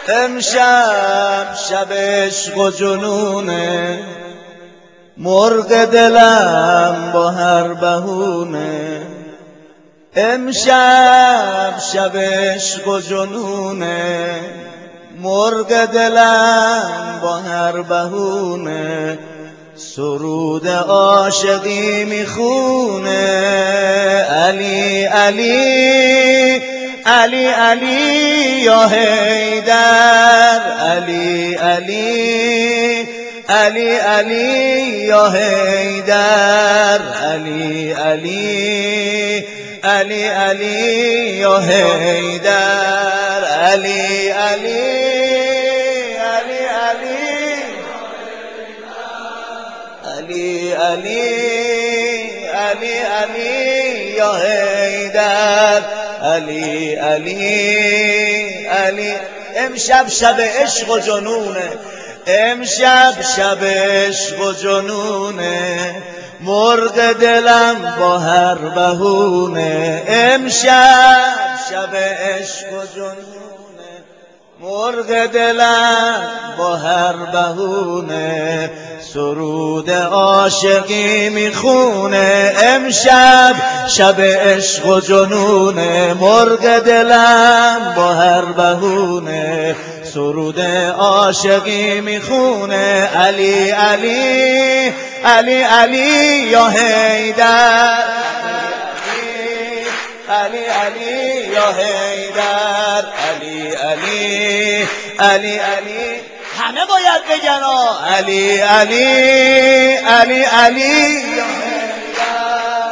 امشب شب عشق و جنونه، مرغ دلم با هر بهونه. امشب شب عشق و جنونه، مرغ دلم با هر بهونه. سرود عاشقی میخونه، علی علی علی علی یا حیدر، علی علی علی علی یا حیدر، علی علی علی علی یا حیدر، علی علی علی علی علی علی علی یا حیدر، علی علی علی. امشب شب عشق و جنونه، امشب شب عشق و جنونه، مرغ دلم با هر بهونه. امشب شب عشق و جنونه، مرغ دلم با هر بهونه. سرود عاشقی میخونه، امشب شب عشق و جنونه، مرغ دلم با هر بهونه. سرود عاشقی میخونه، علی علی علی علی یا حیدر، علی علی یا حیدر، علی علی علی علی. همه باید بگن علی علی علی علی یا حیدر،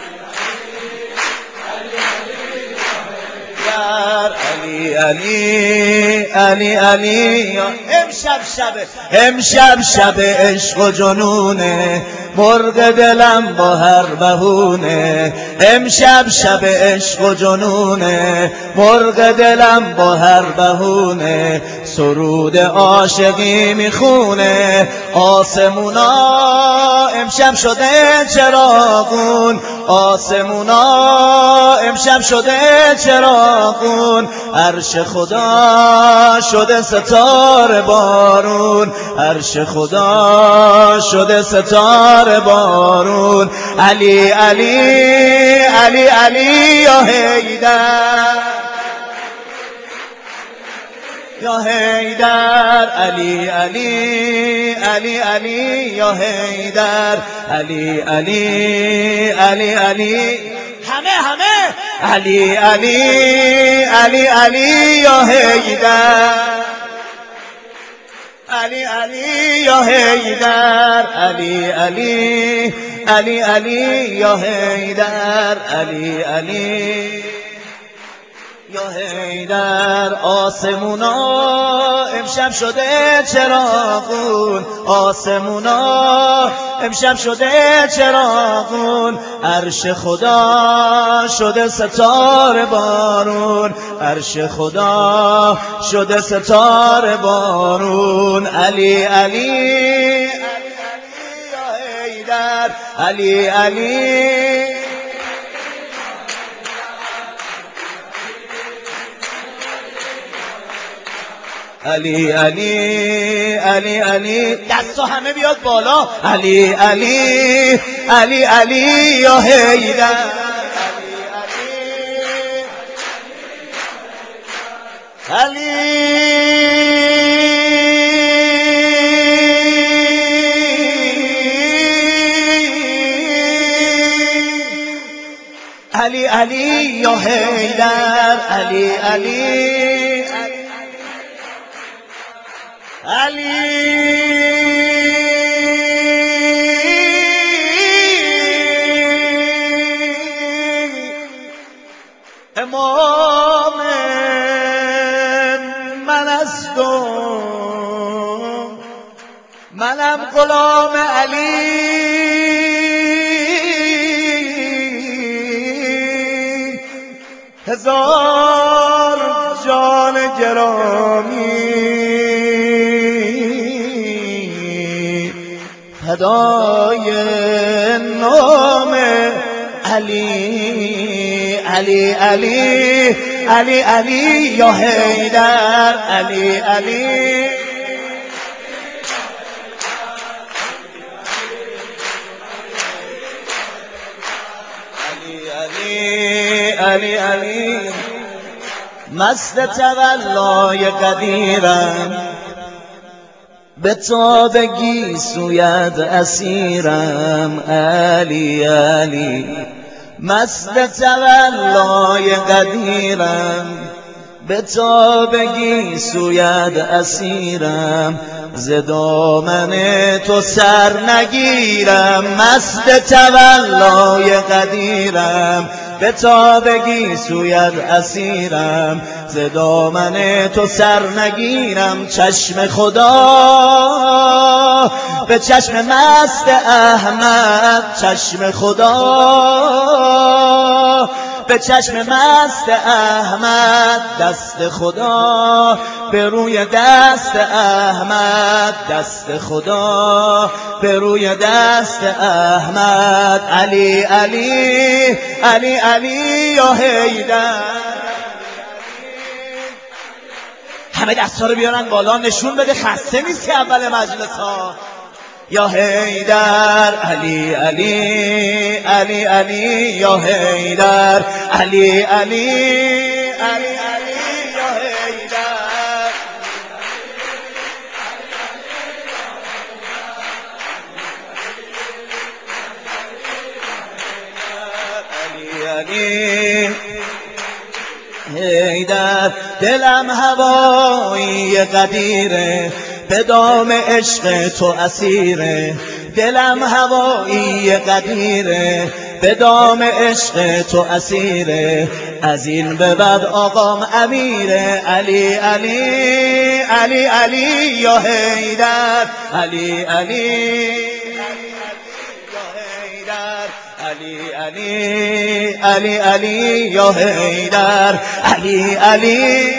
علی علی علی علی. امشب شب عشق و جنونه، مرغ دلم با هر بهونه. امشب شب عشق و جنونه، مرغ دلم با هر بهونه. سرود عاشقی میخونه، آسمونا امشب شده چراغون، آسمونا امشب شده چراغون. عرش خدا شده ستاره بارون، عرش خدا شده ستاره بارون. علی علی علی علی یا حیدر، یا حیدر، علی علی علی علی یا حیدر، علی علی علی علی. همه علی علی علی علی یا حیدر، علی علی یا حیدر، علی علی علی علی یا حیدر، علی علی یا حیدر. آسمونا امشب شده چراغون، آسمونا امشب شده چراغون. عرش خدا شده ستاره بارون، عرش خدا شده ستاره بارون. علی علی علی علی یا حیدر، علی علی علی علی علی علی. دستو همه بیاد بالا، علی علی علی علی یا حیدر، علی علی یا حیدر، علی علی علی امام من است و منم غلام علی. هزار جان گرامی فدای نام علی، علی علی علی علی یا حیدر علی علی علی علی مست تولای قدیرم به تابگی سوید اسیرم علی علی مست تولای قدیرم به تابگی سوید اسیرم ز دامن تو سر نگیرم مست تولای قدیرم به تابگی سوید اسیرم ز دامن تو سر نگیرم چشم خدا به چشم مست احمد چشم خدا به چشم مست احمد دست خدا به روی دست احمد دست خدا به روی دست احمد علی علی علی علی یا حیدر همه دستا رو بیارن بالا نشون بده خسته نیستی اول مجلس ها یا حیدر علی علی علی علی یا حیدر علی علی علی علی یا حیدر علی علی حیدر دلم هوایی قدیره به دام عشق تو اسیره دلم هوایی قدیره به دام عشق تو اسیره از این به بعد آقام امیره علی علی علی علی یا حیدر علی علی علی علی علی علی یا حیدر علی علی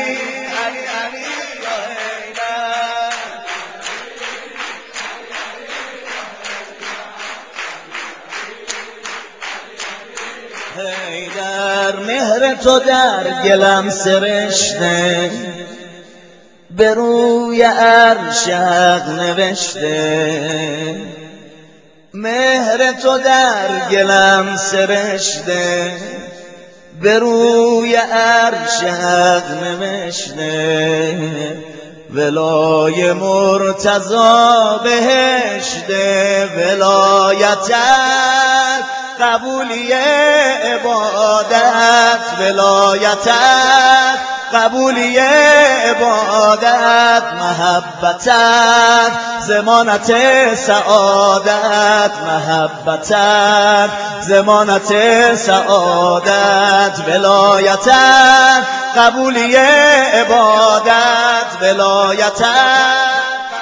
حیدر مهر تو در گلم سرشته به روی عرش حق نوشته مهر تو در گلم سرشته به روی عرش حق نوشته ولای مرتضی بهشته ولایتت قبولی عبادت ولایتت قبولی عبادت محبتت ضمانت سعادت محبتت ضمانت سعادت ولایتت قبولی عبادت ولایتت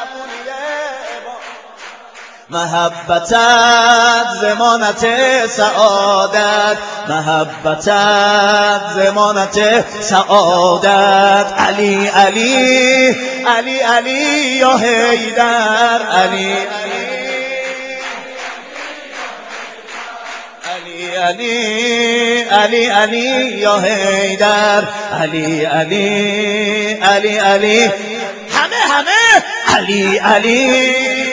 محبتت ضمانت سعادت محبتت ضمانت سعادت علی علی علی علی یا حیدر علی علی علی علی یا حیدر علی علی علی علی همه علی علی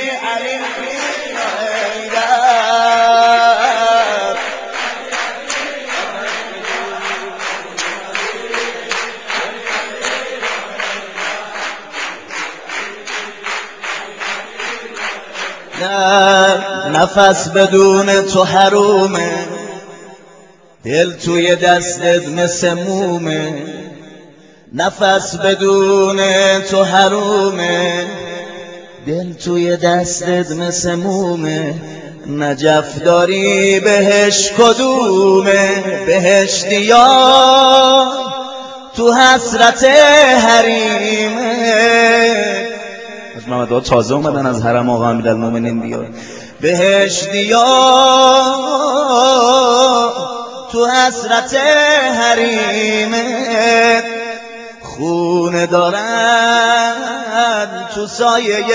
نفس بدون تو حرومه دل توی دستت مثل مومه نفس بدون تو حرومه دل توی دستت مثل مومه نجف داری بهش کدومه بهشتیا تو حسرت حریمه از محمد تازه اومدن از حرم آقا امیرالمومنین بیار بهشتیا تو حسرت حریمت خونه دارن تو سایه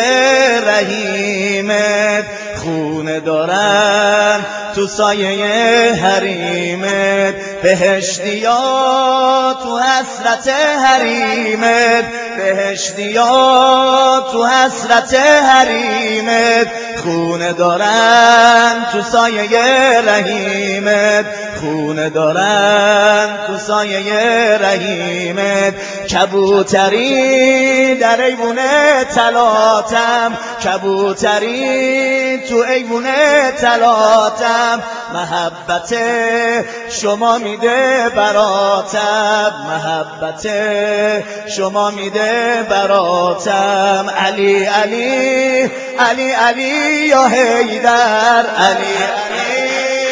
رحیمت خونه دارن تو سایه حریمت بهشتیا تو تو حسرت حریمت، بهشتیا تو حسرت حریمت، خونه دارن تو سایه رحیمت، خونه دارن تو سایه رحیمت. کبوتری در ایوون طلاتم، کبوتری تو ایوون طلاتم، محبت شما میده براتم، محبت شما میده براتم. علی علی علی علی یا حیدر، علی علی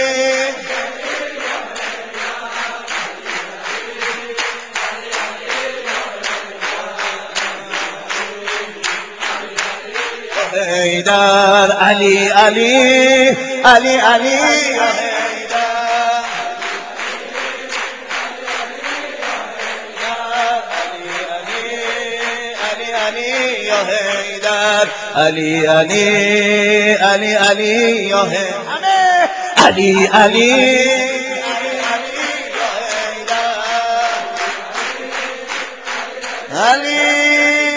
حیدر، علی علی علی علی یا حیدر، علی علی یا حیدر، علی علی علی علی یا حیدر، علی علی علی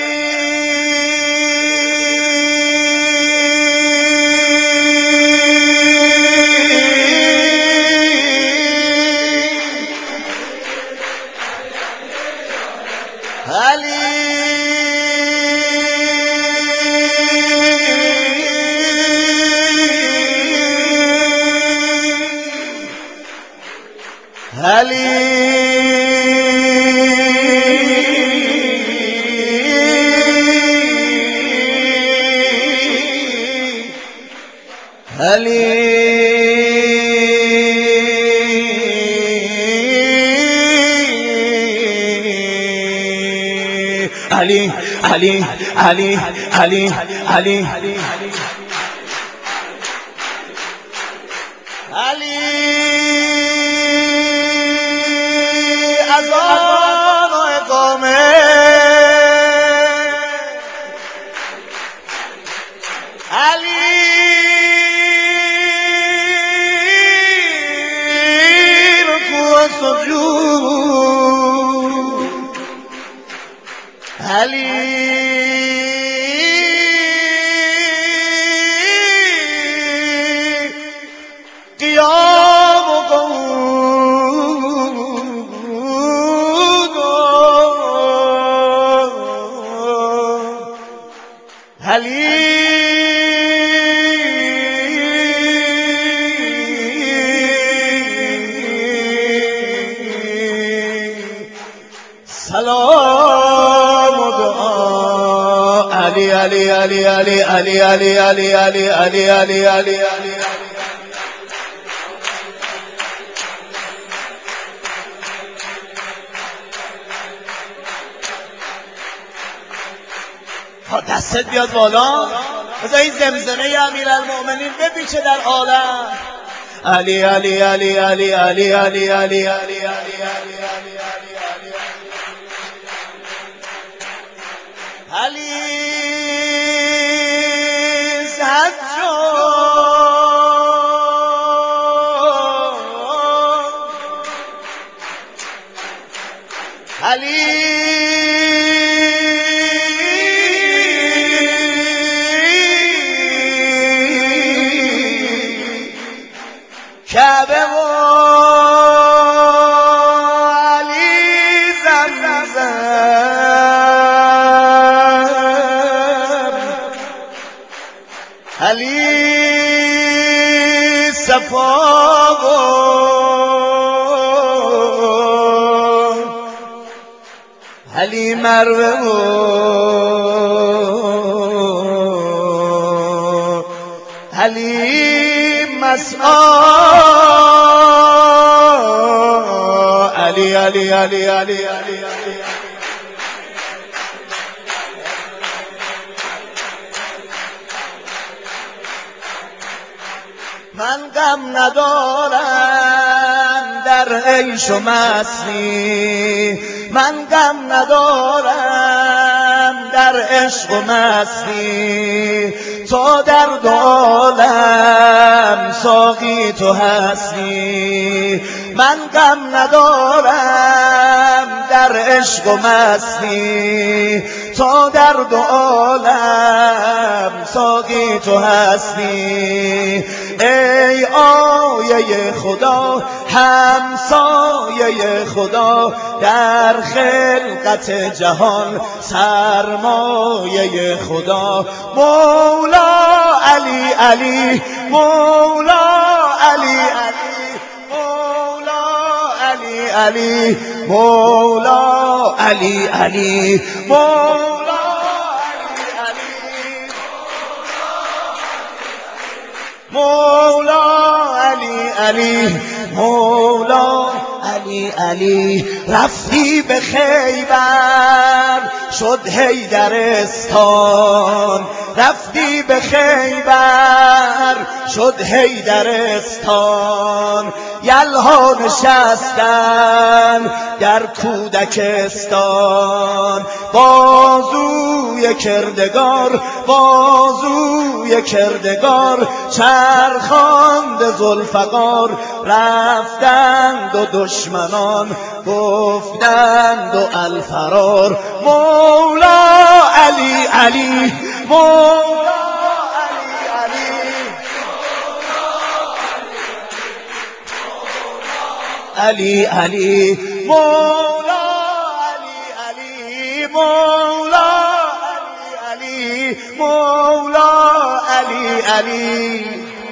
Ali, Ali, Ali, Ali, Ali, Ali, Ali, azan o iqame, Ali, ruku o sujud, Ali. قیام و قعود علی سلام و دعا علی علی علی علی علی علی علی علی علی علی علی علی دستت بیاد بالا، بذار این زمزمه امیرالمؤمنین بپیچه در عالم. علی علی علی علی علی علی علی علی علی علی علی علی کعبه و علی زمزم، علی صفا و علی مروه و علی مسعی، علی علی علی علی علی من غم ندارم در عیش و مستی، من غم ندارم در عشق و مستی، تو در دو عالم ساقی تو هستی. من غم ندارم در در عشق و مستی، تا در دو عالم ساقی تو هستی. ای آیه خدا همسایه خدا، در خلقت جهان سرمایه خدا. مولا علی علی، مولا علی علی، مولا علی علی، مولا علی علی، مولا مولا علی علی، مولا علی علی. رفتی به خیبر شد حیدرستان، رفتی به خیبر شد حیدرستان. یلها نشستن در کودکستان، بازوی کردگار، بازوی کردگار، چرخاند ذوالفقار. رفتند و دشمنان گفتند و الفرار. مولا علی علی، مولا علی علی، علی علی، مولا علی علی، مولا علی علی، مولا علی علی.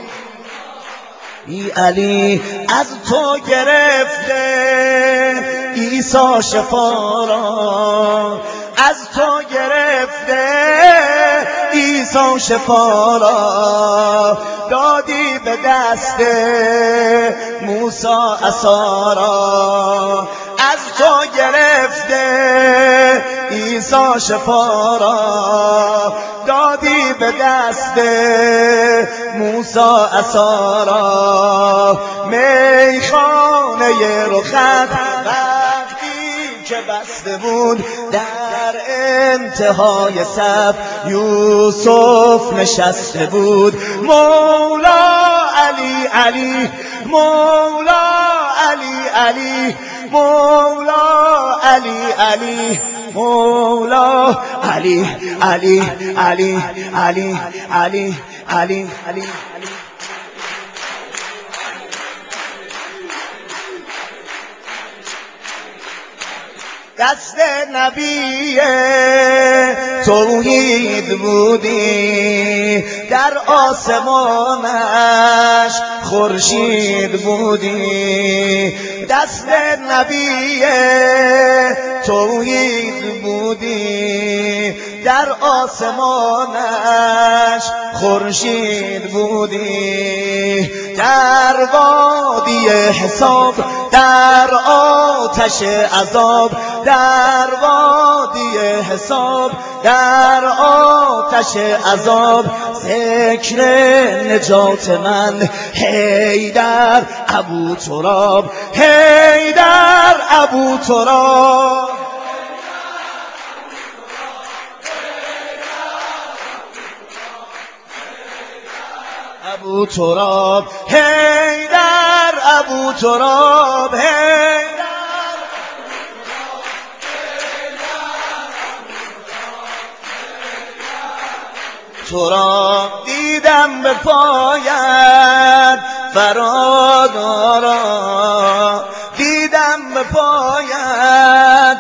ای علی از تو گرفته عیسی شفا را، از تو گرفته عیسی شفا را. دادی به دست موسی عصا را، از تو گرفته عیسی شفا را. دادی به دست موسی عصا را. میخانه رخت وقتی که بسته بود، در انتهای صف یوسف نشسته بود. مولا علی علی، مولا علی علی، مولا علی علی، مولا علی علی علی علی علی علی علی. دست نبی توحید بودی، در آسمانش خورشید بودی. دست نبی توحید بودی، در آسمانش خورشید بودی. در وادی حساب، در آتش عذاب، در وادی حساب، در آتش عذاب. ذکر نجات من حیدر ابوتراب، حیدر ابوتراب، ابوتراب، حیدر ابوتراب، حیدر تراب. دیدم به پایت فرادارا، دیدم به پایت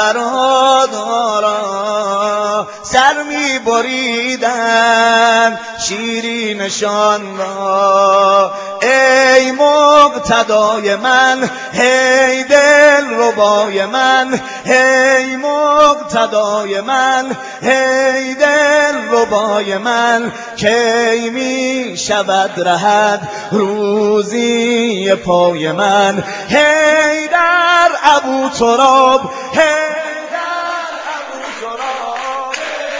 فرادارا. سر می بریدن شیرینشان را. ای مقتدای من، ای دل ربای من، ای مقتدای من، ای دل ربای من. کی می شود رهد روزی پای من. حیدر ابوتراب، حیدر ابوتراب،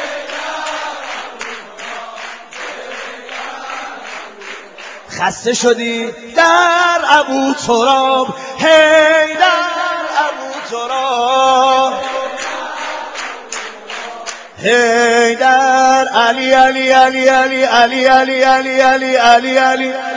خسته شدی در ابوتراب، حیدر ابوتراب، حیدر علی علی علی علی علی علی علی علی علی.